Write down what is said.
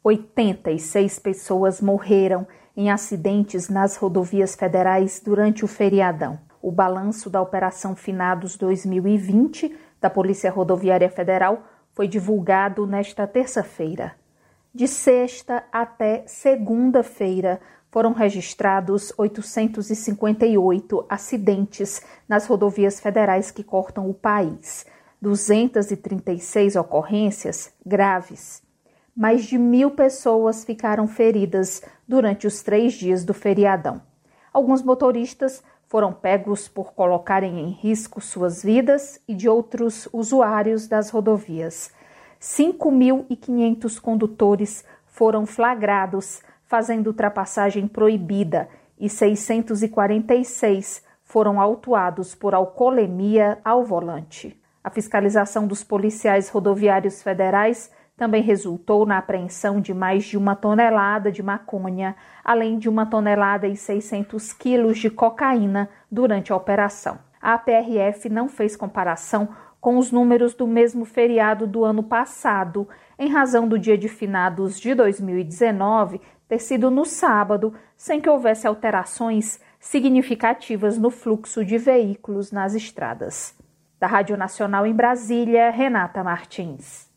86 pessoas morreram em acidentes nas rodovias federais durante o feriadão. O balanço da Operação Finados 2020 da Polícia Rodoviária Federal foi divulgado nesta terça-feira. De sexta até segunda-feira, foram registrados 858 acidentes nas rodovias federais que cortam o país, 236 ocorrências graves. Mais de 1.000 pessoas ficaram feridas durante os 3 dias do feriadão. Alguns motoristas foram pegos por colocarem em risco suas vidas e de outros usuários das rodovias. 5.500 condutores foram flagrados fazendo ultrapassagem proibida e 646 foram autuados por alcoolemia ao volante. A fiscalização dos policiais rodoviários federais também resultou na apreensão de mais de 1 tonelada de maconha, além de 1 tonelada e 600 quilos de cocaína durante a operação. A PRF não fez comparação com os números do mesmo feriado do ano passado, em razão do Dia de Finados de 2019 ter sido no sábado, sem que houvesse alterações significativas no fluxo de veículos nas estradas. Da Rádio Nacional em Brasília, Renata Martins.